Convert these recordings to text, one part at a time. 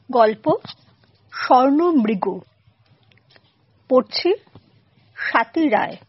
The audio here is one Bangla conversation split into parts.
গল্প স্বর্ণমৃগ। পড়ছি স্বাতী রায়।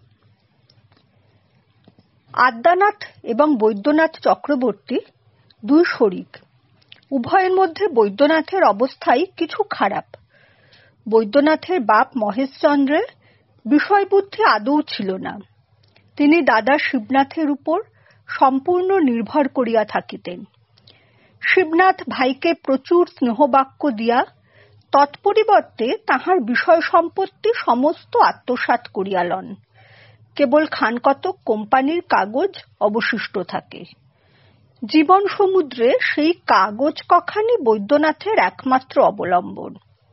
আদ্যানাথ এবং বৈদ্যনাথ চক্রবর্তী দুই শরিক। উভয়ের মধ্যে বৈদ্যনাথের অবস্থাই কিছু খারাপ। বৈদ্যনাথের বাপ মহেশচন্দ্রের বিষয়বুদ্ধি আদৌ ছিল না। তিনি দাদা শিবনাথের উপর সম্পূর্ণ নির্ভর করিয়া থাকিতেন। শিবনাথ ভাইকে প্রচুর স্নেহবাক্য দিয়া তৎপরিবর্তে তাহার বিষয় সম্পত্তি সমস্ত আত্মসাৎ করিয়া লন। কেবল খানকতক কোম্পানির কাগজ অবশিষ্ট থাকে। জীবন সমুদ্রে সেই কাগজ কখানি বৈদ্যনাথের একমাত্র অবলম্বন।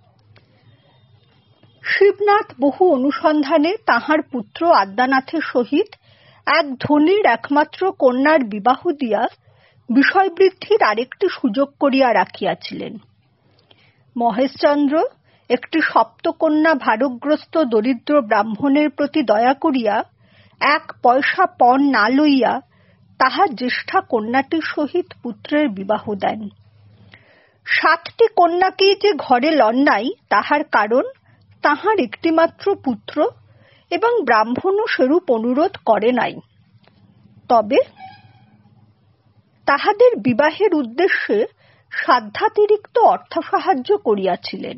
শিবনাথ বহু অনুসন্ধানে তাহার পুত্র আদ্যানাথের সহিত এক ধনীর একমাত্র কন্যার বিবাহ দিয়া বিষয়বৃদ্ধির আরেকটি সুযোগ করিয়া রাখিয়াছিলেন। মহেশচন্দ্র একটি সপ্তকন্যা ভারগ্রস্ত দরিদ্র ব্রাহ্মণের প্রতি দয়া করিয়া 1 পয়সা পণ না লইয়া তাহার জ্যেষ্ঠা কন্যাটির সহিত পুত্রের বিবাহ দেন। 7টি কন্যাকেই যে ঘরে লন নাই তাহার কারণ তাহার একটিমাত্র পুত্র এবং ব্রাহ্মণও সেরূপ অনুরোধ করে নাই। তবে তাহাদের বিবাহের উদ্দেশ্যে সাধ্যাতিরিক্ত অর্থসাহায্য করিয়াছিলেন।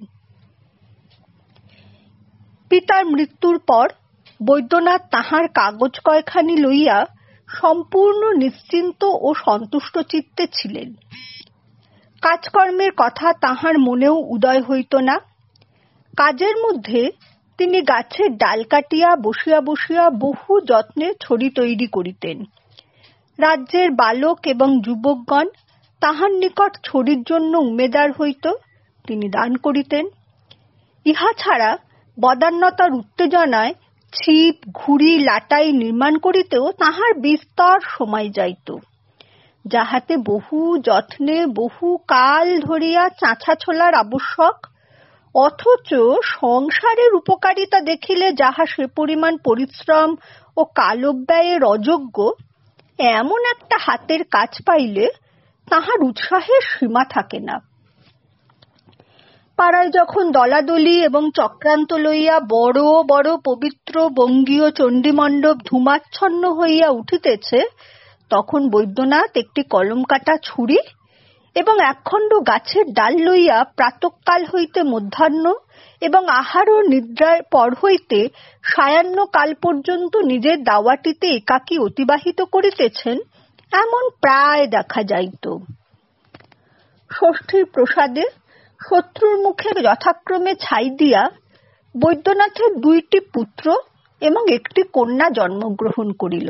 পিতার মৃত্যুর পর বৈদ্যনাথ তাহার কাগজ কয়খানি লইয়া সম্পূর্ণ নিশ্চিন্ত ও সন্তুষ্ট চিত্তে ছিলেন। কাজকর্মের কথা তাহার মনেও উদয় হইত না। কাজের মধ্যে তিনি গাছের ডাল কাটিয়া বসিয়া বসিয়া বহু যত্নে ছড়ি তৈরি করিতেন। রাজ্যের বালক এবং যুবকগণ তাহার নিকট ছড়ির জন্য উমেদার হইত, তিনি দান করিতেন। ইহা ছাড়া বদান্যতার উত্তেজনায় ছিপ, ঘুড়ি, লাটাই নির্মাণ করিতেও তাহার বিস্তর সময় যাইত, যাহাতে বহু যত্নে বহু কাল ধরিয়া চাঁচা ছোলার আবশ্যক, অথচ সংসারের উপকারিতা দেখিলে যাহা সে পরিমাণ পরিশ্রম ও কালব্যয়ের অযোগ্য, এমন একটা হাতের কাজ পাইলে তাহার উৎসাহের সীমা থাকে না। পাড়ায় যখন দলাদলি এবং চক্রান্ত লইয়া বড় বড় পবিত্র বঙ্গীয় চণ্ডীমণ্ডপ ধূমাচ্ছন্ন হইয়া উঠিতেছে, তখন বৈদ্যনাথ একটি কলম কাটা ছুরি এবং একখণ্ড গাছের ডাল লইয়া প্রাতঃকাল হইতে মধ্যাহ্ন এবং আহার ও নিদ্রার পর হইতে সায়াহ্ন কাল পর্যন্ত নিজের দাওয়াটিতে একাকী অতিবাহিত করিতেছেন, এমন প্রায় দেখা যাইত। ষষ্ঠীর প্রসাদে শত্রুর মুখে যথাক্রমে ছাই দিয়া বৈদ্যনাথের 2টি পুত্র এবং একটি কন্যা জন্মগ্রহণ করিল।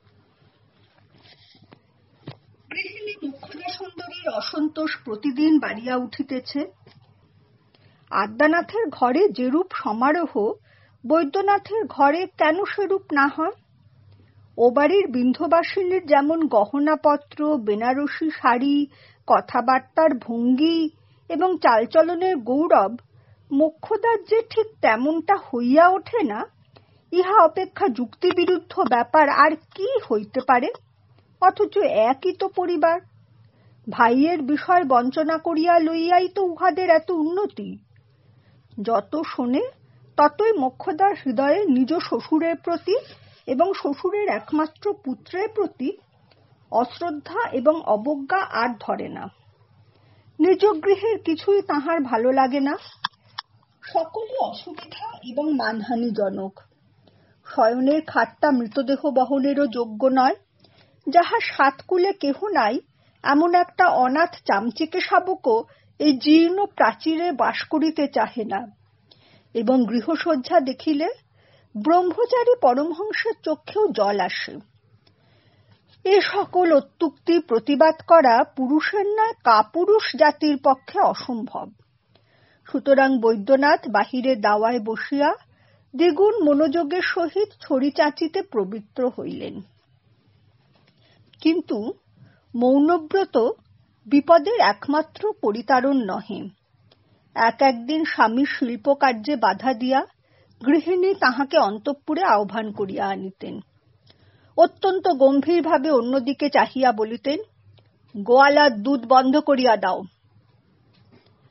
গৃহিণী মোক্ষদা সুন্দরীর অসন্তোষ প্রতিদিন বাড়িয়া উঠিতেছে। আদ্যানাথের ঘরে যেরূপ সমারোহ বৈদ্যনাথের ঘরে কেন সেরূপ না হয়? ও বাড়ির বিন্ধ্যবাসিনীর যেমন গহনাপত্র, বেনারসি শাড়ি, কথাবার্তার ভঙ্গি এবং চালচলনের গৌরব, মোক্ষদার যে ঠিক তেমনটা হইয়া ওঠে না, ইহা অপেক্ষা যুক্তিবিরুদ্ধ ব্যাপার আর কি হইতে পারে? অথচ একই তো পরিবার। ভাইয়ের বিষয় বঞ্চনা করিয়া লইয়াই তো উহাদের এত উন্নতি। যত শোনে ততই মোক্ষদার হৃদয়ে নিজ শ্বশুরের প্রতি এবং শ্বশুরের একমাত্র পুত্রের প্রতি অশ্রদ্ধা এবং অবজ্ঞা আর ধরে না। নিজ গৃহের কিছুই তাহার ভালো লাগে না। সকলই অসুবিধা এবং মানহানিজনক। শয়নের খাটটা মৃতদেহ বহনেরও যোগ্য নয়। যাহা 7 কুলে কেহ নাই, এমন একটা অনাথ চামচিকে শাবকও এই জীর্ণ প্রাচীরে বাস করিতে চাহে না। এবং গৃহসজ্জা দেখিলে ব্রহ্মচারী পরমহংসের চক্ষেও জল আসে। এ সকল অত্যুক্তি প্রতিবাদ করা পুরুষের নয় কাপুরুষ জাতির পক্ষে অসম্ভব। সুতরাং বৈদ্যনাথ বাহিরে দাওয়ায় বসিয়া দ্বিগুণ মনোযোগের সহিত ছড়ি চাঁচিতে প্রবৃত্ত হইলেন। কিন্তু মৌনব্রত বিপদের একমাত্র পরিতারণ নহে। একদিন স্বামীর শিল্পকার্যে বাধা দিয়া গৃহিণী তাহাকে অন্তঃপুরে আহ্বান করিয়া আনিতেন। অত্যন্ত গম্ভীরভাবে অন্যদিকে চাহিয়া বলিতেন, গোয়ালার দুধ বন্ধ করিয়া দাও।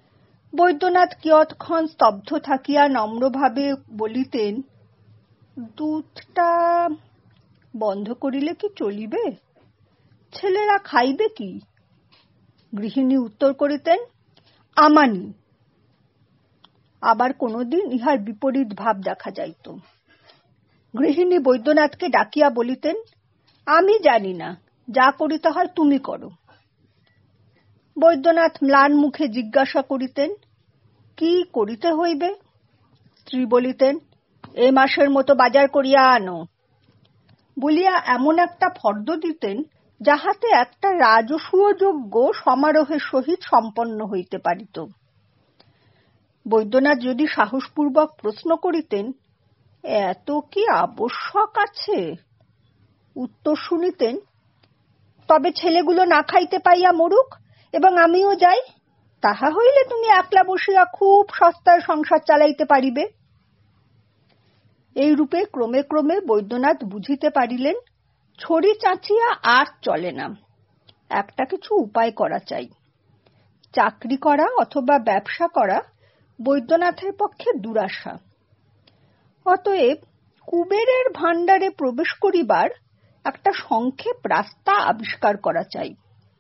বৈদ্যনাথ কিয়ৎক্ষণ স্তব্ধ থাকিয়া নম্রভাবে বলিতেন, দুধটা বন্ধ করিলে কি চলিবে? ছেলেরা খাইবে কি? গৃহিণী উত্তর করিতেন, আমানি। আবার কোনোদিন ইহার বিপরীত ভাব দেখা যাইত। গৃহিণী বৈদ্যনাথকে ডাকিয়া বলিতেন, আমি জানি না, যা করিতে হয় তুমি করো। বৈদ্যনাথ ম্লান মুখে জিজ্ঞাসা করিতেন, কি করিতে হইবে? স্ত্রী বলিতেন, এ মাসের মতো বাজার করিয়া আনো বলিয়া এমন একটা ফর্দ দিতেন, যাহাতে একটা রাজসূয় যজ্ঞ সমারোহের সহিত সম্পন্ন হইতে পারিত। বৈদ্যনাথ যদি সাহসপূর্বক প্রশ্ন করিতেন, এত কি আবশ্যক আছে? উত্তর শুনিতেন, তবে ছেলেগুলো না খাইতে পাইয়া মরুক এবং আমিও যাই, তাহা হইলে তুমি একলা বসিয়া খুব সস্তায় সংসার চালাইতে পারিবে। এই রূপে ক্রমে ক্রমে বৈদ্যনাথ বুঝিতে পারিলেন, ছড়ি চাঁচিয়া আর চলে না, একটা কিছু উপায় করা চাই। চাকরি করা অথবা ব্যবসা করা বৈদ্যনাথের পক্ষে দুরাশা। অতএব কুবেরের ভাণ্ডারে প্রবেশ করিবার একটা সংক্ষেপ রাস্তা আবিষ্কার করা চাই।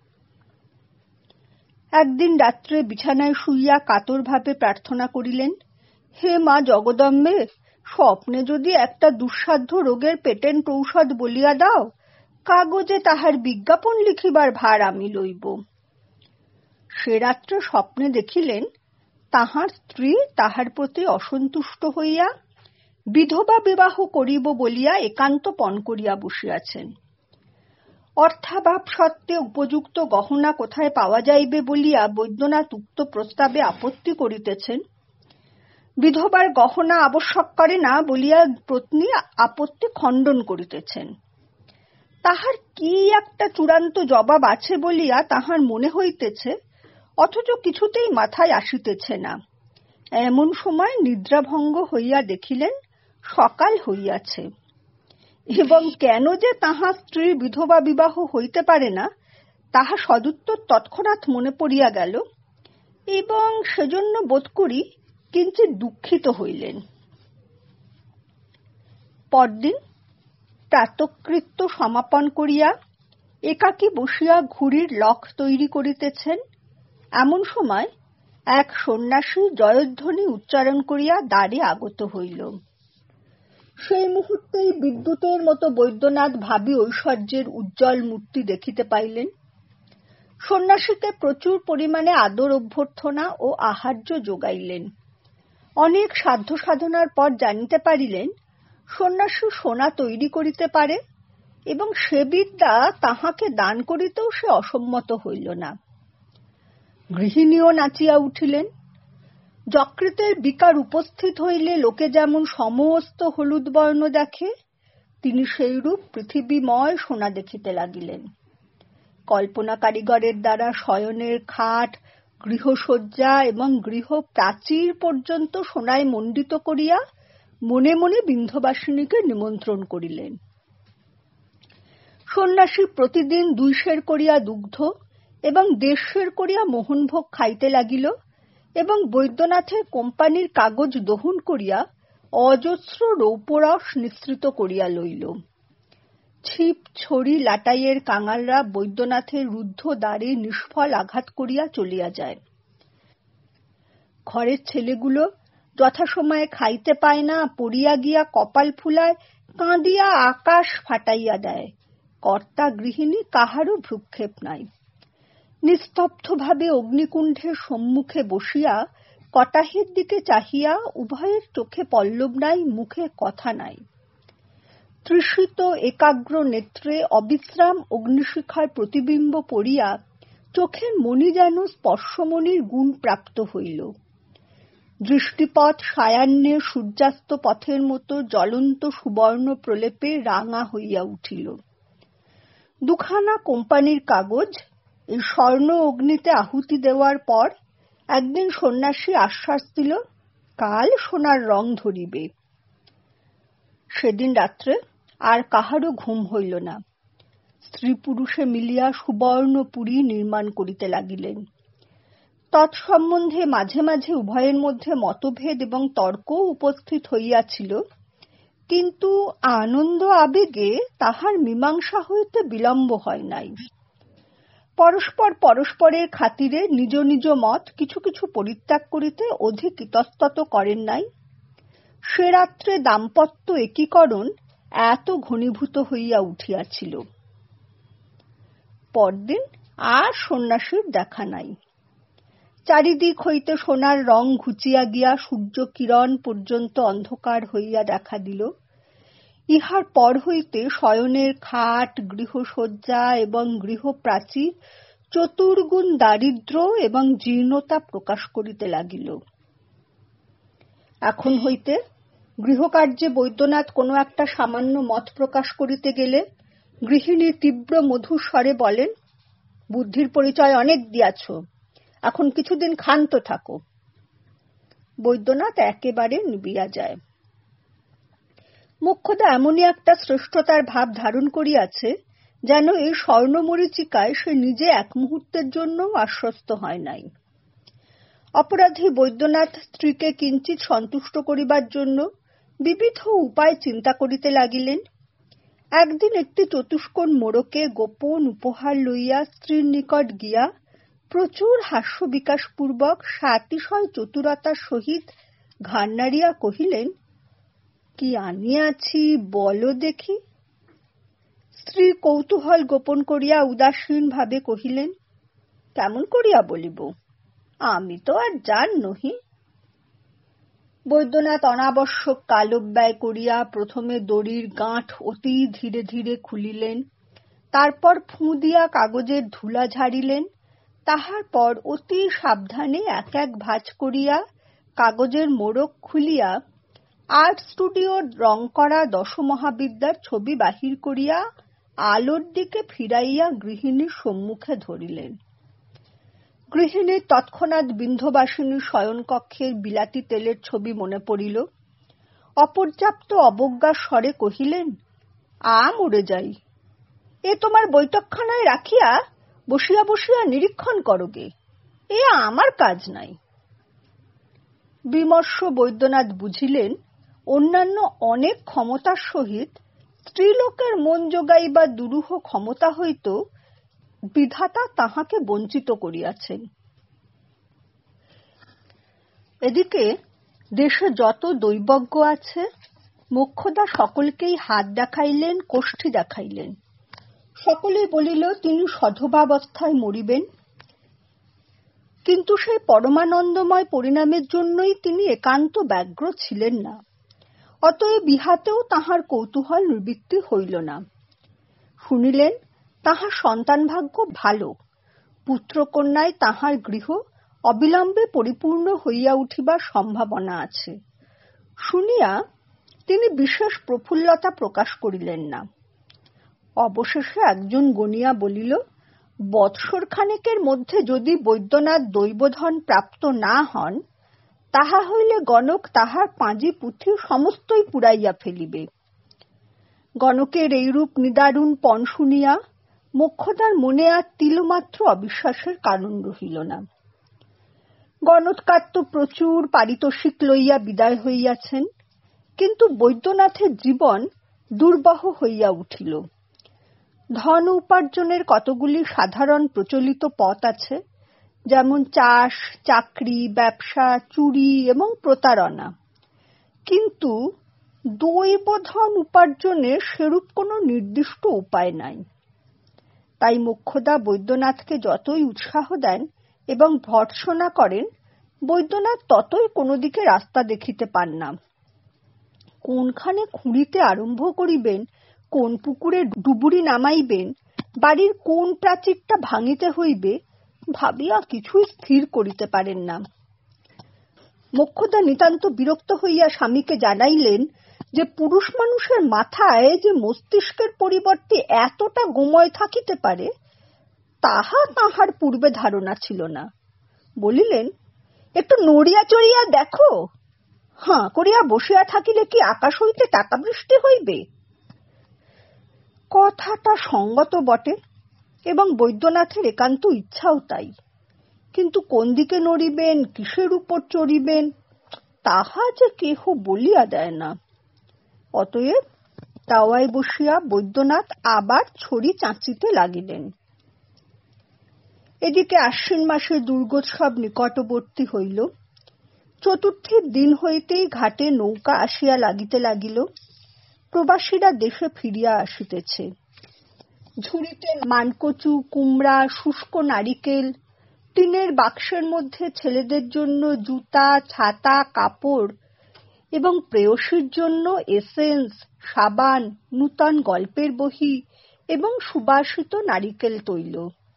একদিন রাত্রে বিছানায় শুইয়া কাতরভাবে প্রার্থনা করিলেন, হে মা জগদম্বে, স্বপ্নে যদি একটা দুঃসাধ্য রোগের পেটেন্ট ঔষধ বলিয়া দাও, কাগজে তাহার বিজ্ঞাপন লিখিবার ভার আমি লইব। সে রাত্রে স্বপ্নে দেখিলেন, তাহার স্ত্রী তাহার প্রতি অসন্তুষ্ট হইয়া বিধবা বিবাহ করিব বলিয়া একান্ত পণ করিয়া বসিয়াছেন। অর্থাভাব সত্ত্বে উপযুক্ত গহনা কোথায় পাওয়া যাইবে বলিয়া বৈদ্যনাথ উক্ত প্রস্তাবে আপত্তি করিতেছেন। বিধবার গহনা আবশ্যক করে না বলিয়া পত্নী আপত্তি খণ্ডন করিতেছেন। তাহার কি একটা চূড়ান্ত জবাব আছে বলিয়া তাহার মনে হইতেছে, অথচ কিছুতেই মাথায় আসিতেছে না। এমন সময় নিদ্রাভঙ্গ হইয়া দেখিলেন, সকাল হইয়াছে এবং কেন যে তাহার স্ত্রীর বিধবা বিবাহ হইতে পারে না, তাহা সদুত্তর তৎক্ষণাৎ মনে পড়িয়া গেল এবং সেজন্য বোধ করি কিঞ্চিৎ দুঃখিত হইলেন। পরদিন প্রাতঃকৃত্য সমাপন করিয়া একাকী বসিয়া ঘুড়ির লক তৈরি করিতেছেন, এমন সময় এক সন্ন্যাসী জয়ধ্বনি উচ্চারণ করিয়া দ্বারে আগত হইল। সেই মুহূর্তেই বিদ্যুতের মতো বৈদ্যনাথ ভাবী ঐশ্বর্যের উজ্জ্বল মূর্তি দেখিতে পাইলেন। সন্ন্যাসীকে প্রচুর পরিমাণে আদর অভ্যর্থনা ও আহার্য যোগাইলেন। অনেক সাধ্য সাধনার পর জানিতে পারিলেন, সন্ন্যাসী সোনা তৈরি করিতে পারে এবং সে বিদ্যা তাহাকে দান করিতেও সে অসম্মত হইল না। গৃহিণীও নাচিয়া উঠিলেন। যকৃতের বিকার উপস্থিত হইলে লোকে যেমন সমস্ত হলুদ বর্ণ দেখে, তিনি সেইরূপ পৃথিবীময় সোনা দেখিতে লাগিলেন। কল্পনা কারিগরের দ্বারা শয়নের খাট, গৃহসজ্জা এবং গৃহ প্রাচীর পর্যন্ত সোনায় মণ্ডিত করিয়া মনে মনে বিন্ধ্যবাসিনীকে নিমন্ত্রণ করিলেন। সন্ন্যাসী প্রতিদিন 2 সের করিয়া দুগ্ধ এবং 1.5 সের করিয়া মোহনভোগ খাইতে লাগিল এবং বৈদ্যনাথের কোম্পানির কাগজ দহন করিয়া অজস্র রৌপরস নিঃসৃত করিয়া লইল। ছিপ ছড়ি লাটাইয়ের কাঙালরা বৈদ্যনাথের রুদ্ধ দ্বারে নিষ্ফল আঘাত করিয়া চলিয়া যায়। ঘরের ছেলেগুলো যথাসময়ে খাইতে পায় না, পড়িয়া গিয়া কপাল ফুলায়, কাঁদিয়া আকাশ ফাটাইয়া দেয়। কর্তা গৃহিণী কাহারও ভ্রুক্ষেপ নাই। নিস্তব্ধভাবে অগ্নিকুণ্ঠের সম্মুখে বসিয়া কটাহের দিকে চাহিয়া উভয়ের চোখে পল্লব নাই, মুখে কথা নাই। তৃষিত একাগ্র নেত্রে অবিশ্রাম অগ্নিশিখার প্রতিবিম্ব পড়িয়া চোখের মণি যেন স্পর্শমণির গুণ প্রাপ্ত হইল। দৃষ্টিপথ সায়াহ্নে সূর্যাস্ত পথের মতো জ্বলন্ত সুবর্ণ প্রলেপে রাঙা হইয়া উঠিল। 2খানা কোম্পানির কাগজ এই স্বর্ণ অগ্নিতে আহুতি দেওয়ার পর একদিন সন্ন্যাসী আশ্বাস দিল, কাল সোনার রং ধরিবে। সেদিন রাত্রে আর কাহারও ঘুম হইল না। স্ত্রী পুরুষে মিলিয়া সুবর্ণ পুরী নির্মাণ করিতে লাগিলেন। তৎসম্বন্ধে মাঝে মাঝে উভয়ের মধ্যে মতভেদ এবং তর্কও উপস্থিত হইয়াছিল, কিন্তু আনন্দ আবেগে তাহার মীমাংসা হইতে বিলম্ব হয় নাই। পরস্পর পরস্পরের খাতিরে নিজ নিজ মত কিছু কিছু পরিত্যাগ করিতে অধিক ইতস্তত করেন নাই। সে রাত্রে দাম্পত্য একীকরণ এত ঘনীভূত হইয়া উঠিয়াছিল। পরদিন আর সন্ন্যাসীর দেখা নাই। চারিদিক হইতে সোনার রং ঘুচিয়া গিয়া সূর্য কিরণ পর্যন্ত অন্ধকার হইয়া দেখা দিল। ইহার পর হইতে শয়নের খাট, গৃহসজ্জা এবং গৃহপ্রাচীর চতুর্গুণ দারিদ্র্য এবং জীর্ণতা প্রকাশ করিতে লাগিল। এখন হইতে গৃহকার্যে বৈদ্যনাথ কোনো একটা সামান্য মত প্রকাশ করিতে গেলে গৃহিণী তীব্র মধুর স্বরে বলেন, বুদ্ধির পরিচয় অনেক দিয়াছ, এখন কিছুদিন ক্ষান্ত থাকো। বৈদ্যনাথ একেবারে নিবিয়া যায়। মোক্ষদা এমনই একটা শ্রেষ্ঠতার ভাব ধারণ করিয়াছে, যেন এই স্বর্ণমরীচিকায় সে নিজে এক মুহূর্তের জন্য আশ্বস্ত হয় নাই। অপরাধী বৈদ্যনাথ স্ত্রীকে কিঞ্চিৎ সন্তুষ্ট করিবার জন্য বিবিধ উপায় চিন্তা করিতে লাগিলেন। একদিন একটি চতুষ্কোণ মোড়কে গোপন উপহার লইয়া স্ত্রীর নিকট গিয়া প্রচুর হাস্য বিকাশপূর্বক সাতিশয় চতুরতার সহিত ঘাড় নাড়িয়া কহিলেন, কি আনিয়াছি বলো দেখি। স্ত্রী কৌতূহল গোপন করিয়া উদাসীন ভাবে কহিলেন, কেমন করিয়া বলিব, আমি তো আর জান নহি। বৈদ্যনাথ অনাবশ্যক কালব্যয় করিয়া প্রথমে দড়ির গাঁঠ অতি ধীরে ধীরে খুলিলেন, তারপর ফুঁ দিয়া কাগজের ধুলা ঝাড়িলেন, তাহার পর অতি সাবধানে এক এক ভাঁজ করিয়া কাগজের মোড়ক খুলিয়া আর্ট স্টুডিওর রং করা দশমহাবিদ্যার ছবি বাহির করিয়া আলোর দিকে ফিরাইয়া গৃহিণীর সম্মুখে ধরিলেন। গৃহিণীর তৎক্ষণাৎ বিন্ধবাসিনীর শয়নকক্ষের বিলাতি তেলের ছবি মনে পড়িল। অপর্যাপ্ত অবজ্ঞার স্বরে কহিলেন, মরে যাই, এ তোমার বৈঠকখানায় রাখিয়া বসিয়া বসিয়া নিরীক্ষণ করোগে, এ আমার কাজ নাই। বিমর্ষ বৈদ্যনাথ বুঝিলেন, অন্যান্য অনেক ক্ষমতার সহিত স্ত্রীলোকের মন জোগাইবার দুরূহ ক্ষমতা হইত বিধাতা তাহাকে বঞ্চিত করিয়াছেন। এদিকে দেশে যত দৈবজ্ঞ আছে, মোক্ষদা সকলকেই হাত দেখাইলেন, কোষ্ঠী দেখাইলেন। সকলেই বলিল তিনি সধবাবস্থায় মরিবেন, কিন্তু সেই পরমানন্দময় পরিণামের জন্যই তিনি একান্ত ব্যগ্র ছিলেন না। অতএব ইহাতেও তাহার কৌতূহল নিবৃত্তি হইল না। শুনিলেন তাহার সন্তান ভাগ্য ভালো, পুত্রকন্যায় তাহার গৃহ অবিলম্বে পরিপূর্ণ হইয়া উঠিবার সম্ভাবনা আছে। শুনিয়া তিনি বিশেষ প্রফুল্লতা প্রকাশ করিলেন না। অবশেষে একজন গনিয়া বলিল, বৎসর খানেকের মধ্যে যদি বৈদ্যনাথ দৈবধন প্রাপ্ত না হন, তাহা হইলে গণক তাহার পাঁজি পুঁথি সমস্তই পুড়াইয়া ফেলিবে। গণকের এইরূপ নিদারুণ পণ শুনিয়া মোক্ষদার মনে আর তিলমাত্র অবিশ্বাসের কারণ রহিল না। গণৎকার তো প্রচুর পারিতোষিক লইয়া বিদায় হইয়াছেন, কিন্তু বৈদ্যনাথের জীবন দুর্বহ হইয়া উঠিল। ধন উপার্জনের কতগুলি সাধারণ প্রচলিত পথ আছে, যেমন চাষ, চাকরি, ব্যবসা, চুরি এবং প্রতারণা, কিন্তু দৈবধন উপার্জনের সেরূপ কোনো নির্দিষ্ট উপায় নাই। তাই মোক্ষদা বৈদ্যনাথকে যতই উৎসাহ দেন এবং ভর্ৎসনা করেন, বৈদ্যনাথ ততই কোনো দিকে রাস্তা দেখিতে পান না। কোনখানে খুঁড়িতে আরম্ভ করিবেন, কোন পুকুরে ডুবুরি নামাইবেন, বাড়ির কোন প্রাচীরটা ভাঙিতে হইবে, ভাবিয়া কিছুই স্থির করিতে পারেন না। মোক্ষদা নিতান্ত বিরক্ত হইয়া স্বামীকে জানাইলেন যে পুরুষ মানুষের মাথায় যে মস্তিষ্কের পরিবর্তে এতটা গোময় থাকিতে পারে, তাহা তাহার পূর্বে ধারণা ছিল না। বলিলেন, একটু নড়িয়া চড়িয়া দেখো, হাঁ করিয়া বসিয়া থাকিলে কি আকাশ হইতে টাকা বৃষ্টি হইবে? কথাটা সঙ্গত বটে এবং বৈদ্যনাথের একান্ত ইচ্ছাও তাই, কিন্তু কোন দিকে নড়িবেন, কিসের উপর চড়িবেন, তাহা যে কেহ বলিয়া দেয় না। অতএব তাওয়ায় বসিয়া বৈদ্যনাথ আবার ছড়ি চাঁচিতে লাগিলেন। এদিকে আশ্বিন মাসের দুর্গোৎসব নিকটবর্তী হইল। চতুর্থীর দিন হইতেই ঘাটে নৌকা আসিয়া লাগিতে লাগিল। প্রবাসীরা দেশে ফিরিয়া আসিতেছে। ঝুড়িতে মানকচু, কুমড়া, শুষ্ক নারিকেল, টিনের বাক্সের মধ্যে ছেলেদের জন্য জুতা, ছাতা, কাপড় এবং প্রেয়সীর জন্য এসেন্স, সাবান, নূতন গল্পের বহি এবং সুবাসিত নারিকেল তৈল।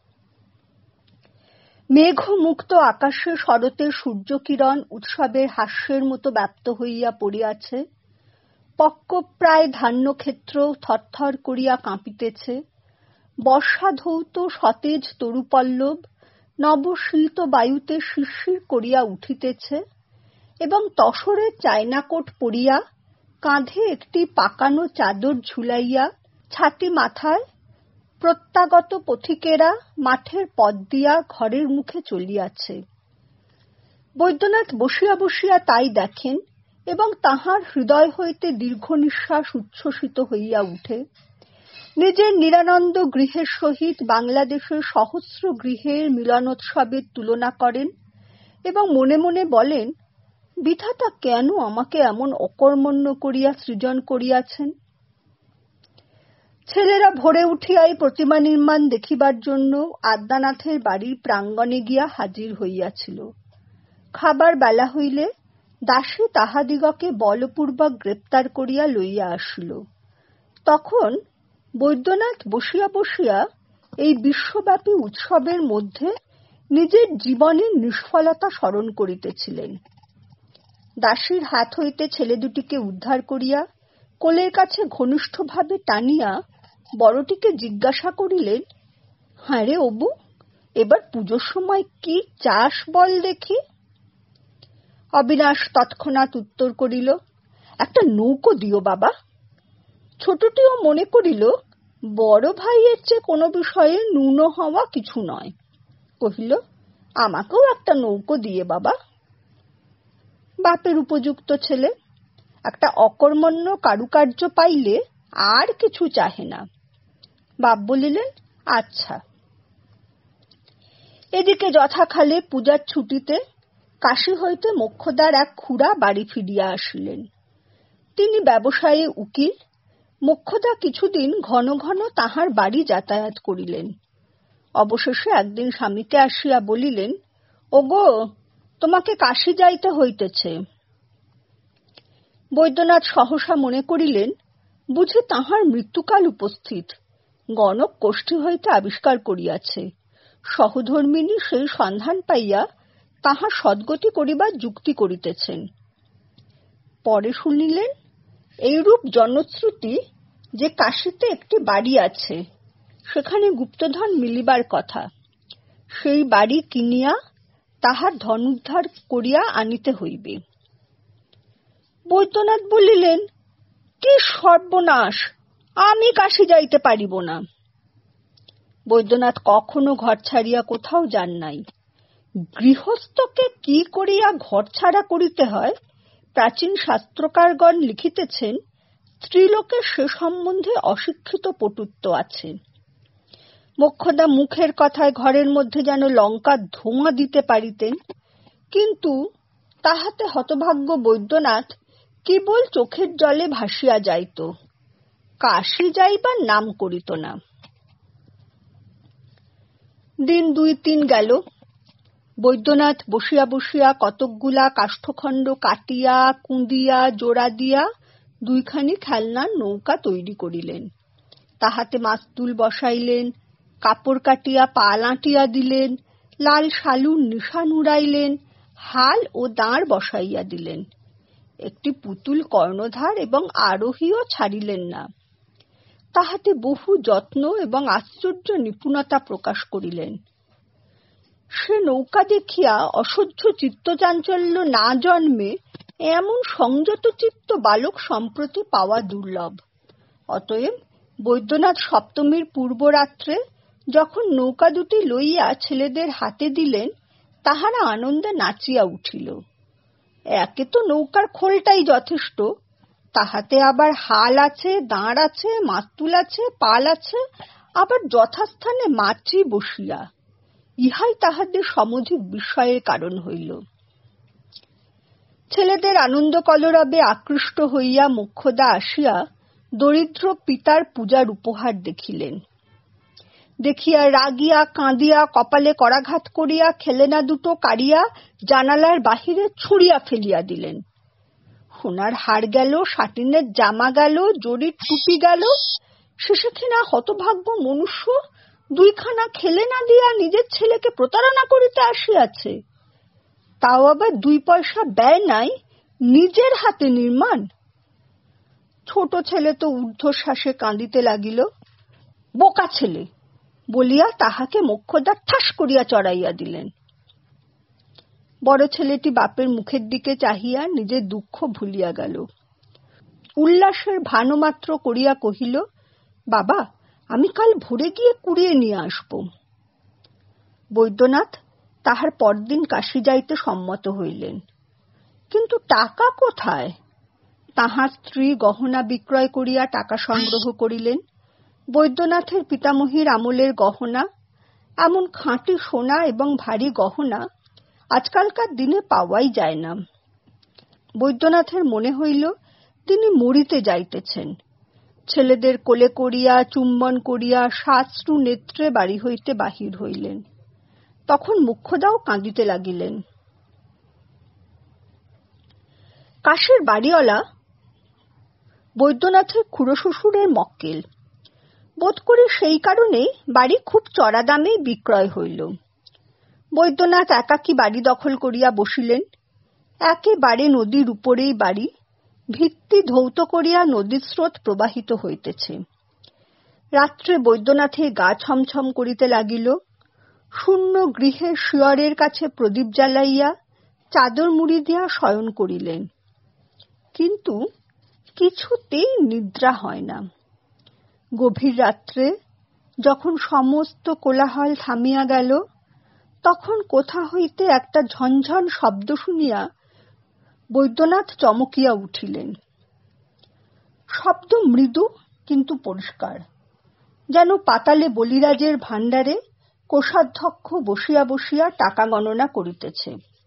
মেঘমুক্ত আকাশে শরতের সূর্যকিরণ উৎসবের হাস্যের মতো ব্যাপ্ত হইয়া পড়িয়াছে। পক্কপ্রায় ধান্যক্ষেত্র থরথর করিয়া কাঁপিতেছে। বর্ষাধৌত সতেজ তরুপল্লব নবশীত বায়ুতে শিরশির করিয়া উঠিতেছে এবং তসরের চায়নাকোট পরিয়া কাঁধে একটি পাকানো চাদর ঝুলাইয়া ছাতি মাথায় প্রত্যাগত পথিকেরা মাঠের পথ দিয়া ঘরের মুখে চলিয়াছে। বৈদ্যনাথ বসিয়া বসিয়া তাই দেখেন এবং তাহার হৃদয় হইতে দীর্ঘ নিঃশ্বাস উচ্ছ্বসিত হইয়া উঠে। নিজের নিরানন্দ গৃহের সহিত বাংলাদেশের সহস্র গৃহের মিলনোৎসবের তুলনা করেন এবং মনে মনে বলেন, বিধাতা কেন আমাকে এমন অকর্মণ্য করিয়া সৃজন করিয়াছেন। ছেলেরা ভোরে উঠিয়াই প্রতিমা নির্মাণ দেখিবার জন্য আদ্যানাথের বাড়ির প্রাঙ্গণে গিয়া হাজির হইয়াছিল। খাবার বেলা হইলে দাসী তাহাদিগকে বলপূর্বক গ্রেপ্তার করিয়া লইয়া আসিল। তখন বৈদ্যনাথ বসিয়া বসিয়া এই বিশ্বব্যাপী উৎসবের মধ্যে নিজের জীবনের নিষ্ফলতা স্মরণ করিতেছিলেন। দাসীর হাত হইতে ছেলে দুটিকে উদ্ধার করিয়া কোলের কাছে ঘনিষ্ঠভাবে টানিয়া বড়টিকে জিজ্ঞাসা করিলেন, হ্যাঁ রে অবু, এবার পুজোর সময় কি চাস বল দেখি। অবিনাশ তৎক্ষণাৎ উত্তর করিল, একটা নৌকো দিও বাবা। ছোটটিও মনে করিল বড় ভাইয়ের চেয়ে কোনো বিষয়ে ন্যূন হওয়া কিছু নয়। কহিল, আমাকেও একটা নৌকো দিয়ে বাবা। বাপের উপযুক্ত ছেলে, একটা অকর্মণ্য কারুকার্য পাইলে আর কিছু চাহে না। বাপ বলিলেন, আচ্ছা। এদিকে যথাকালে পূজার ছুটিতে কাশী হইতে মোক্ষদার এক খুড়া বাড়ি ফিরিয়া আসিলেন। তিনি ব্যবসায়ী উকিল। মোক্ষদা কিছুদিন ঘন ঘন তাহার বাড়ি যাতায়াত করিলেন। অবশেষে একদিন স্বামীকে আসিয়া বলিলেন, ওগো, তোমাকে কাশী যাইতে হইতেছে। বৈদ্যনাথ সহসা মনে করিলেন, বুঝি তাহার মৃত্যুকাল উপস্থিত। গণক কোষ্ঠী হইতে আবিষ্কার করিয়াছে। সহধর্মিণী সেই সন্ধান পাইয়া তাহার সদ্গতি করিবার যুক্তি করিতেছেন। পরে শুনিলেন এইরূপ জনশ্রুতি যে কাশীতে একটি বাড়ি আছে, সেখানে গুপ্তধন মিলিবার কথা। সেই বাড়ি কিনিয়া তাহার ধনুদ্ধার করিয়া আনিতে হইবে। বৈদ্যনাথ বলিলেন, কি সর্বনাশ, আমি কাশী যাইতে পারিব না। বৈদ্যনাথ কখনো ঘর ছাড়িয়া কোথাও যান নাই। গৃহস্থকে কি করিয়া ঘর ছাড়া করিতে হয়, প্রাচীন শাস্ত্রকারগণ লিখিতেছেন, স্ত্রীলোকের সে সম্বন্ধে অশিক্ষিত পটুত্ব আছে। মোক্ষদা মুখের কথায় ঘরের মধ্যে যেন লঙ্কা ধোঁয়া দিতে পারিতেন, কিন্তু তাহাতে হতভাগ্য বৈদ্যনাথ কেবল চোখের জলে ভাসিয়া যাইত, কাশী যাইবার নাম করিত না। দিন 2-3 গেল। বৈদ্যনাথ বসিয়া বসিয়া কতকগুলা কাষ্ঠখণ্ড কাটিয়া কুঁদিয়া জোড়া দিয়া 2খানি খেলনার নৌকা তৈরি করিলেন। তাহাতে মাস্তুল বসাইলেন, কাপড় কাটিয়া পাল আঁটিয়া দিলেন, লাল শালুর নিশান উড়াইলেন, হাল ও দাঁড় বসাইয়া দিলেন। একটি পুতুল কর্ণধার এবং আরোহীও ছাড়িলেন না। তাহাতে বহু যত্ন এবং আশ্চর্য নিপুণতা প্রকাশ করিলেন। সে নৌকা দেখিয়া অসহ্য চিত্তচাঞ্চল্য না জন্মে এমন সংযত চিত্ত বালক সম্প্রতি পাওয়া দুর্লভ। অতএব বৈদ্যনাথ সপ্তমীর পূর্বরাত্রে যখন নৌকা দুটি লইয়া ছেলেদের হাতে দিলেন, তাহারা আনন্দে নাচিয়া উঠিল। একে তো নৌকার খোলটাই যথেষ্ট, তাহাতে আবার হাল আছে, দাঁড় আছে, মাস্তুল আছে, পাল আছে, আবার যথাস্থানে মাছি বসিয়া। ইহাই তাহাদের সমধিক বিস্ময়ের কারণ হইল। ছেলেদের আনন্দ কলরবে আকৃষ্ট হইয়া মোক্ষদা আসিয়া দরিদ্র পিতার পূজার উপহার দেখিলেন। দেখিয়া রাগিয়া কাঁদিয়া কপালে করাঘাত করিয়া খেলেনা দুটো কাড়িয়া জানালার বাহিরে ছুঁড়িয়া ফেলিয়া দিলেন। সোনার হার গেল, সাটিনের জামা গেল, জরির টুপি গেল। শেষে কিনা হতভাগ্য মনুষ্য দুইখানা খেলেনা দিয়া নিজের ছেলেকে প্রতারণা করিতে আসিয়াছে, তাও আবার 2 পয়সা ব্যয় নাই, নিজের হাতে নির্মাণ। ছোট ছেলে তো ঊর্ধ্বশ্বাসে কাঁদিতে লাগিল। বোকা ছেলে বলিয়া তাহাকে মোক্ষদা ঠাস করিয়া চড়াইয়া দিলেন। বড় ছেলেটি বাপের মুখের দিকে চাহিয়া নিজের দুঃখ ভুলিয়া গেল। উল্লাসের ভানমাত্র করিয়া কহিল, বাবা, আমি কাল ভোরে গিয়ে কুড়িয়ে নিয়ে আসব। বৈদ্যনাথ তাহার পরদিন কাশী যাইতে সম্মত হইলেন। কিন্তু টাকা কোথায়? তাহার স্ত্রী গহনা বিক্রয় করিয়া টাকা সংগ্রহ করিলেন। বৈদ্যনাথের পিতামহীর আমলের গহনা, এমন খাঁটি সোনা এবং ভারী গহনা আজকালকার দিনে পাওয়াই যায় না। বৈদ্যনাথের মনে হইল তিনি মরিতে যাইতেছেন। ছেলেদের কোলে করিয়া চুম্বন করিয়া সাশ্রু নেত্রে বাড়ি হইতে বাহির হইলেন। তখন মোক্ষদাও কাঁদিতে লাগিলেন। কাশীর বাড়িওয়ালা বৈদ্যনাথের খুড়ো শ্বশুরের মক্কেল। বোধ করি সেই কারণেই বাড়ি খুব চড়া দামেই বিক্রয় হইল। বৈদ্যনাথ একাকী বাড়ি দখল করিয়া বসিলেন। একেবারে নদীর উপরেই বাড়ি, ভিত্তি ধৌত করিয়া নদীর স্রোত প্রবাহিত হইতেছে। রাত্রে বৈদ্যনাথের গা ছমছম করিতে লাগিল। শূন্য গৃহের শিয়রের কাছে প্রদীপ জ্বালাইয়া চাদর মুড়ি দিয়া শয়ন করিলেন। কিন্তু কিছুতেই নিদ্রা হয় না। গভীর রাত্রে যখন সমস্ত কোলাহল থামিয়া গেল, তখন কোথা হইতে একটা ঝনঝন শব্দ শুনিয়া বৈদ্যনাথ চমকিয়া উঠিলেন। শব্দ মৃদু কিন্তু পরিষ্কার, যেন পাতালে বলিরাজের ভাণ্ডারে কোষাধ্যক্ষ বসিয়া বসিয়া টাকা গণনা করিতেছে।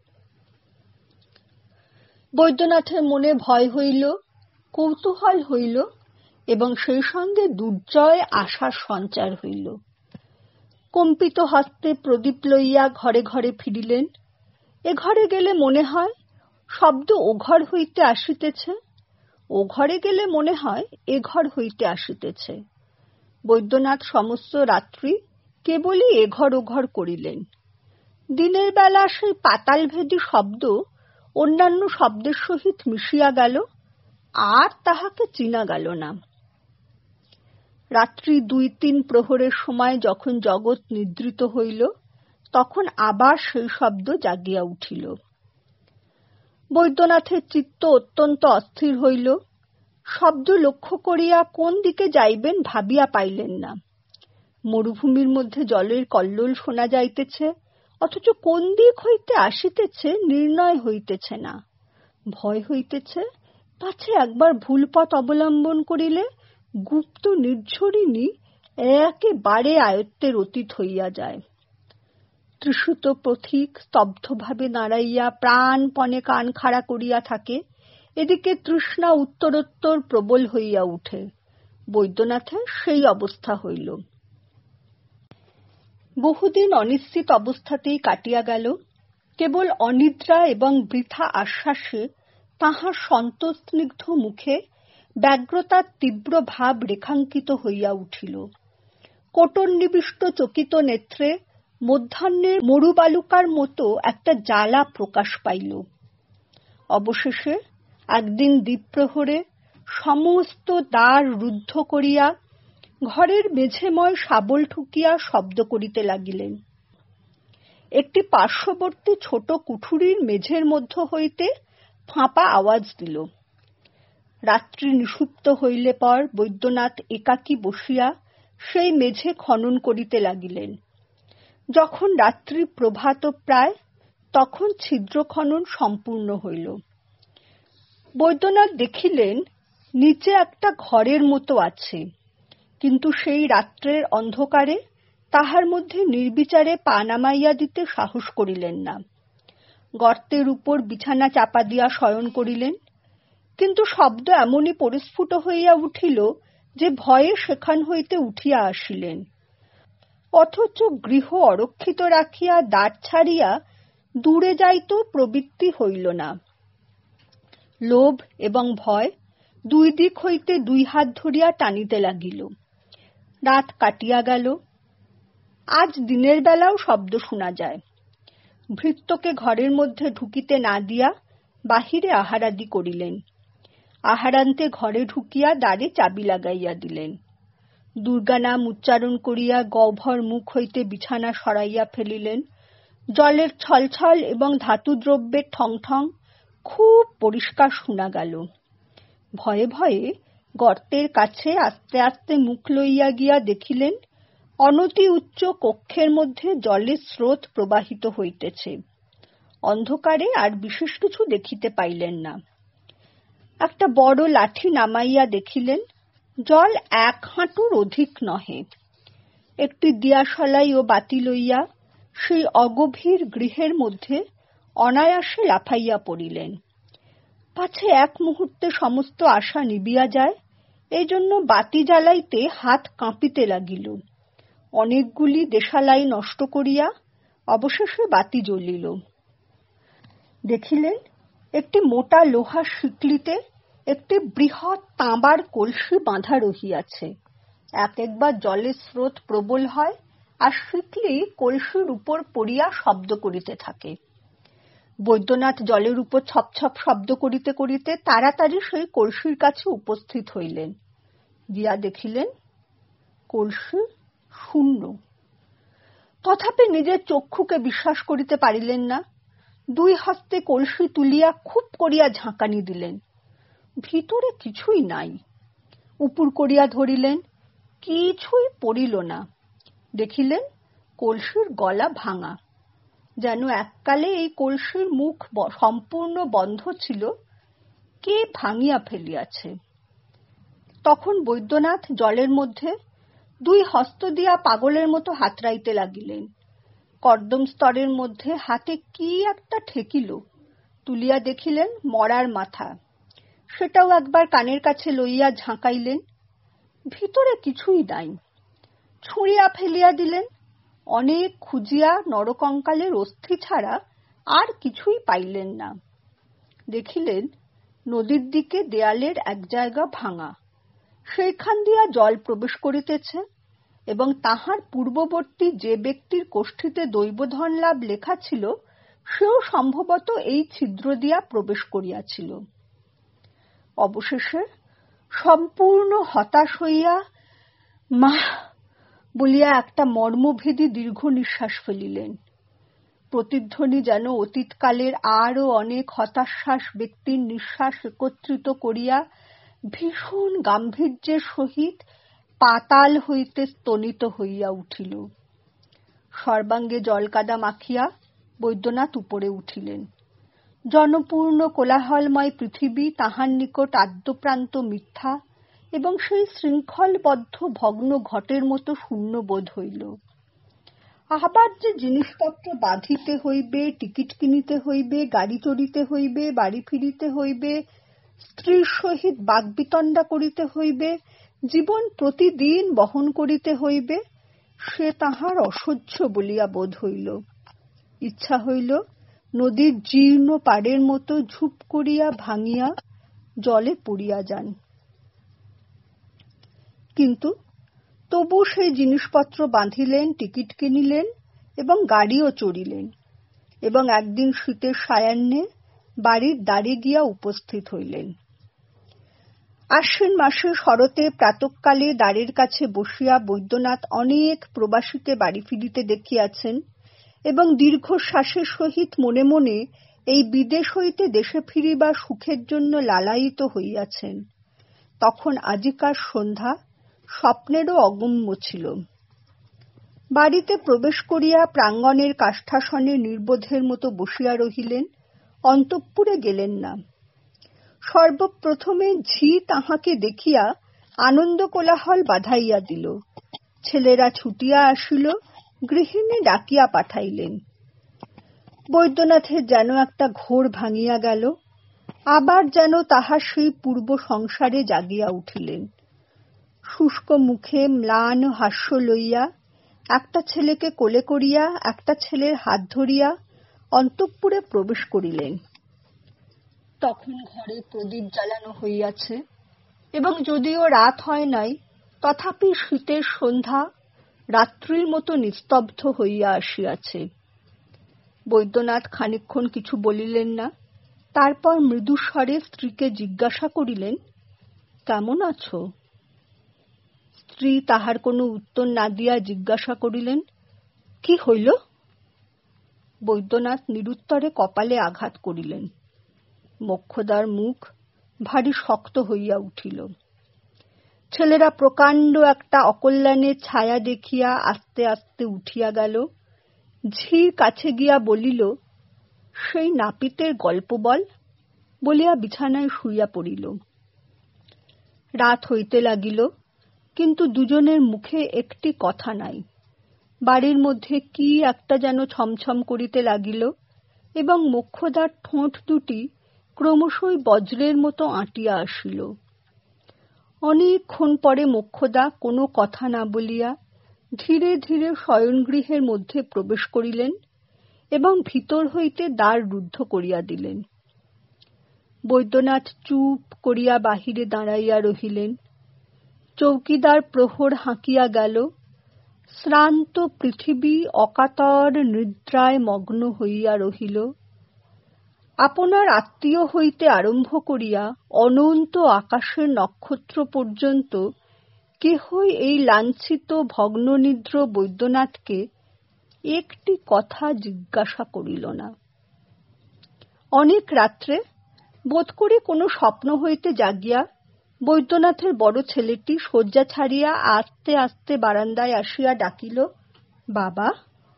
বৈদ্যনাথের মনে ভয় হইল, কৌতূহল হইল এবং সেই সঙ্গে দুর্জয় আশার সঞ্চার হইল। কম্পিত হস্তে প্রদীপ লইয়া ঘরে ঘরে ফিরিলেন। এ ঘরে গেলে মনে হয় শব্দ ও ঘর হইতে আসিতেছে, ও ঘরে গেলে মনে হয় এ ঘর হইতে আসিতেছে। বৈদ্যনাথ সমস্ত রাত্রি কেবলই এ ঘর ও ঘর করিলেন। দিনের বেলা সেই পাতালভেদী শব্দ অন্যান্য শব্দের সহিত মিশিয়া গেল, আর তাহাকে চিনা গেল না। রাত্রি 2-3 প্রহরের সময় যখন জগৎ নিদ্রিত হইল, তখন আবার সেই শব্দ জাগিয়া উঠিল। বৈদ্যনাথের চিত্ত অত্যন্ত অস্থির হইল। শব্দ লক্ষ্য করিয়া কোন দিকে যাইবেন ভাবিয়া পাইলেন না। মরুভূমির মধ্যে জলের কল্লোল শোনা যাইতেছে, অথচ কোন দিক হইতে আসিতেছে নির্ণয় হইতেছে না। ভয় হইতেছে, পাছে একবার ভুল পথ অবলম্বন করিলে গুপ্ত নির্ঝরিণী একেবারে আয়ত্তের অতীত হইয়া যায়। তৃষিত পথিক স্তব্ধভাবে দাঁড়াইয়া প্রাণপণে কান খাড়া করিয়া থাকে। এদিকে তৃষ্ণা উত্তরোত্তর প্রবল হইয়া উঠে। বৈদ্যনাথের সেই অবস্থা হইল। বহুদিন অনিশ্চিত অবস্থাতেই কাটিয়া গেল। কেবল অনিদ্রা এবং বৃথা আশ্বাসে তাহার সন্তস্নিগ্ধ মুখে ব্যগ্রতার তীব্র ভাব রেখাঙ্কিত হইয়া উঠিল। কোটরনিবিষ্ট চকিত নেত্রে মধ্যাহ্নের মরুবালুকার মতো একটা জ্বালা প্রকাশ পাইল। অবশেষে একদিন দ্বীপ্রহরে সমস্ত দ্বার রুদ্ধ করিয়া ঘরের মেঝেময় শাবল ঠুকিয়া শব্দ করিতে লাগিলেন। একটি পার্শ্ববর্তী ছোট কুঠুরির মেঝের মধ্য হইতে ফাঁপা আওয়াজ দিল। রাত্রি নিষুপ্ত হইলে পর বৈদ্যনাথ একাকী বসিয়া সেই মেঝে খনন করিতে লাগিলেন। যখন রাত্রি প্রভাত প্রায়, তখন ছিদ্র খনন সম্পূর্ণ হইল। বৈদ্যনাথ দেখিলেন নিচে একটা ঘরের মতো আছে, কিন্তু সেই রাত্রের অন্ধকারে তাহার মধ্যে নির্বিচারে পা নামাইয়া দিতে সাহস করিলেন না। গর্তের উপর বিছানা চাপা দিয়া শয়ন করিলেন, কিন্তু শব্দ এমনই পরিস্ফুট হইয়া উঠিল যে ভয়ে সেখান হইতে উঠিয়া আসিলেন। অথচ গৃহ অরক্ষিত রাখিয়া দ্বার ছাড়িয়া দূরে যাইতেও প্রবৃত্তি হইল না। লোভ এবং ভয় দুই দিক হইতে দুই হাত ধরিয়া টানিতে লাগিল। রাত কাটিয়া গেল। আজ দিনের বেলাও শব্দ শোনা যায়। ভৃত্যকে ঘরের মধ্যে ঢুকিতে না দিয়া বাহিরে আহারাদি করিলেন। আহারান্তে ঘরে ঢুকিয়া দ্বারে চাবি লাগাইয়া দিলেন। দুর্গা নাম উচ্চারণ করিয়া গহ্বর মুখ হইতে বিছানা সরাইয়া ফেলিলেন। জলের ছলছল এবং ধাতুদ্রব্যের ঠং ঠং খুব পরিষ্কার শোনা গেল। ভয়ে ভয়ে গর্তের কাছে আস্তে আস্তে মুখ লইয়া গিয়া দেখিলেন অনতি উচ্চ কক্ষের মধ্যে জলের স্রোত প্রবাহিত হইতেছে। অন্ধকারে আর বিশেষ কিছু দেখিতে পাইলেন না। একটা বড় লাঠি নামাইয়া দেখিলেন জল 1 হাঁটুর অধিক নহে। একটি দিয়াশলাই ও বাতি লইয়া সেই অগভীর গৃহের মধ্যে অনায়াসে লাফাইয়া পড়িলেন। পাছে এক মুহূর্তে সমস্ত আশা নিবিয়া যায়, এই জন্য বাতি জ্বালাইতে হাত কাঁপিতে লাগিল। অনেকগুলি দেশালাই নষ্ট করিয়া অবশেষে বাতি জ্বলিল। দেখিলেন একটি মোটা লোহার শিকলিতে একটি বৃহৎ তাঁবার কলসি বাঁধা রহিয়াছে। একবার জলের স্রোত প্রবল হয় আর শিকলি কলসির উপর পড়িয়া শব্দ করিতে থাকে। বৈদ্যনাথ জলের উপর ছপ ছপ শব্দ করিতে করিতে তাড়াতাড়ি সেই কলসির কাছে উপস্থিত হইলেন। গিয়া দেখিলেন কলসি শূন্য। তথাপি নিজের চক্ষুকে বিশ্বাস করিতে পারিলেন না। 2 হস্তে কলসি তুলিয়া খুব করিয়া ঝাঁকানি দিলেন। ভিতরে কিছুই নাই। উপুর করিয়া ধরিলেন, কিছুই পড়িল না। দেখিলেন কলসির গলা ভাঙা। যেন এককালে এই কলসির মুখ সম্পূর্ণ বন্ধ ছিল, কে ভাঙিয়া ফেলিয়াছে। তখন বৈদ্যনাথ জলের মধ্যে 2 হস্ত দিয়া পাগলের মতো হাতড়াইতে লাগিলেন। কর্দম স্তরের মধ্যে হাতে কি একটা ঠেকিল। তুলিয়া দেখিলেন মরার মাথা। সেটাও একবার কানের কাছে লইয়া ঝাঁকাইলেন। ভিতরে কিছুই নাই। ছুঁড়িয়া ফেলিয়া দিলেন। অনেক খুঁজিয়া নরকঙ্কালের অস্থি ছাড়া আর কিছুই পাইলেন না। দেখিলেন নদীর দিকে দেয়ালের এক জায়গা ভাঙা, সেইখান দিয়া জল প্রবেশ করিতেছে এবং তাহার পূর্ববর্তী যে ব্যক্তির কোষ্ঠীতে দৈবধন লাভ লেখা ছিল সেও সম্ভবত এই ছিদ্র দিয়া প্রবেশ করিয়াছিল। অবশেষে সম্পূর্ণ হতাশ হইয়া মা বলিয়া একটা মর্মভেদী দীর্ঘ নিঃশ্বাস ফেলিলেন। প্রতিধ্বনি যেন অতীতকালের আরও অনেক হতাশ্বাস ব্যক্তির নিঃশ্বাস একত্রিত করিয়া ভীষণ গাম্ভীর্যের সহিত পাতাল হইতে স্তনিত হইয়া উঠিল। সর্বাঙ্গে জলকাদা মাখিয়া বৈদ্যনাথ উপরে উঠিলেন। জনপূর্ণ কোলাহলময় পৃথিবী তাহার নিকট আদ্যপ্রান্ত মিথ্যা এবং সেই শৃঙ্খলবদ্ধ ভগ্ন ঘটের মতো শূন্য বোধ হইল। আবার যে জিনিসপত্র বাঁধিতে হইবে, টিকিট কিনিতে হইবে, গাড়ি চড়িতে হইবে, বাড়ি ফিরিতে হইবে, স্ত্রীর সহিত বাগ্বিতণ্ডা করিতে হইবে, জীবন প্রতিদিন বহন করিতে হইবে, সে তাহার অসহ্য বলিয়া বোধ হইল। ইচ্ছা হইল নদীর জীর্ণ পাড়ের মতো ঝুপ করিয়া ভাঙিয়া জলে পড়িয়া যান। কিন্তু তবু সেই জিনিসপত্র বাঁধিলেন, টিকিট কিনিলেন এবং গাড়িও চড়িলেন এবং একদিন শীতের সায়াহ্নে বাড়ির দ্বারে গিয়া উপস্থিত হইলেন। আশ্বিন মাসে শরতে প্রাতঃকালে দ্বারের কাছে বসিয়া বৈদ্যনাথ অনেক প্রবাসীকে বাড়ি ফিরিতে দেখিয়াছেন এবং দীর্ঘশ্বাসের সহিত মনে মনে এই বিদেশ হইতে দেশে ফিরিবার সুখের জন্য লালায়িত হইয়াছেন। তখন আজিকার সন্ধ্যা স্বপ্নেরও অগম্য ছিল। বাড়িতে প্রবেশ করিয়া প্রাঙ্গণের কাষ্ঠাসনে নির্বোধের মতো বসিয়া রহিলেন, অন্তঃপুরে গেলেন না। সর্বপ্রথমে ঝি তাহাকে দেখিয়া আনন্দ কোলাহল বাধাইয়া দিল। ছেলেরা ছুটিয়া আসিল, গৃহিণী ডাকিয়া পাঠাইলেন। বৈদ্যনাথের যেন একটা ঘোর ভাঙিয়া গেল, আবার যেন তাহার সেই পূর্ব সংসারে জাগিয়া উঠিলেন। শুষ্ক মুখে ম্লান হাস্য লইয়া একটা ছেলেকে কোলে করিয়া একটা ছেলের হাত ধরিয়া অন্তঃপুরে প্রবেশ করিলেন। তখন ঘরে প্রদীপ জ্বালানো হইয়াছে, এবং যদিও রাত হয় নাই, তথাপি শীতের সন্ধ্যা রাত্রির মতো নিস্তব্ধ হইয়া আসিয়াছে। বৈদ্যনাথ খানিকক্ষণ কিছু বলিলেন না, তারপর মৃদুস্বরে স্ত্রীকে জিজ্ঞাসা করিলেন, কেমন আছো? স্ত্রী তাহার কোনো উত্তর না দিয়া জিজ্ঞাসা করিলেন, কি হইল? বৈদ্যনাথ নিরুত্তরে কপালে আঘাত করিলেন। মোক্ষদার মুখ ভারী শক্ত হইয়া উঠিল। ছেলেরা প্রকাণ্ড একটা অকল্যাণের ছায়া দেখিয়া আস্তে আস্তে উঠিয়া গেল। ঝির কাছে গিয়া বলিল, সেই নাপিতের গল্প বল, বলিয়া বিছানায় শুইয়া পড়িল। রাত হইতে লাগিল, কিন্তু দুজনের মুখে একটি কথা নাই। বাড়ির মধ্যে কি একটা যেন ছমছম করিতে লাগিল, এবং মোক্ষদার ঠোঁট দুটি ক্রমশই বজ্রের মতো আঁটিয়া আসিল। অনেকক্ষণ পরে মোক্ষদা কোনো কথা না বলিয়া ধীরে ধীরে শয়নগৃহের মধ্যে প্রবেশ করিলেন এবং ভিতর হইতে দ্বার রুদ্ধ করিয়া দিলেন। বৈদ্যনাথ চুপ করিয়া বাহিরে দাঁড়াইয়া রহিলেন। চৌকিদার প্রহর হাঁকিয়া গেল। শ্রান্ত পৃথিবী অকাতর নিদ্রায় মগ্ন হইয়া রহিল। আপনার আত্মীয় হইতে আরম্ভ করিয়া অনন্ত আকাশের নক্ষত্র পর্যন্ত কেহই এই লাঞ্ছিত ভগ্ননিদ্র বৈদ্যনাথকে একটি কথা জিজ্ঞাসা করিল না। অনেক রাত্রে বোধ করি কোনো স্বপ্ন হইতে জাগিয়া বৈদ্যনাথের বড় ছেলেটি শয্যা ছাড়িয়া আস্তে আস্তে বারান্দায় আসিয়া ডাকিল, বাবা।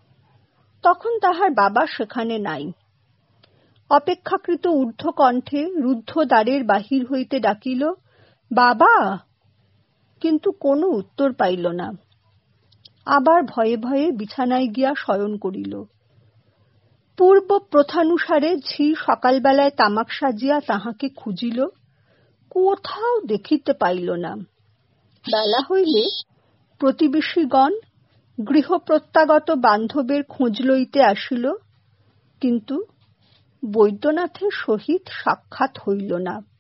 তখন তাহার বাবা সেখানে নাই। অপেক্ষাকৃত ঊর্ধ্ব কণ্ঠে রুদ্ধ দ্বারের বাহির হইতে ডাকিল, বাবা, কিন্তু কোনো উত্তর পাইল না। আবার ভয়ে ভয়ে বিছানায় গিয়া শয়ন করিল। পূর্ব প্রথানুসারে ঝি সকালবেলায় তামাক সাজিয়া তাহাকে খুঁজিল, কোথাও দেখিতে পাইল না। বেলা হইলে প্রতিবেশীগণ গৃহপ্রত্যাগত বান্ধবের খোঁজ লইতে আসিল, কিন্তু বৈদ্যনাথের সহিত সাক্ষাৎ হইল না।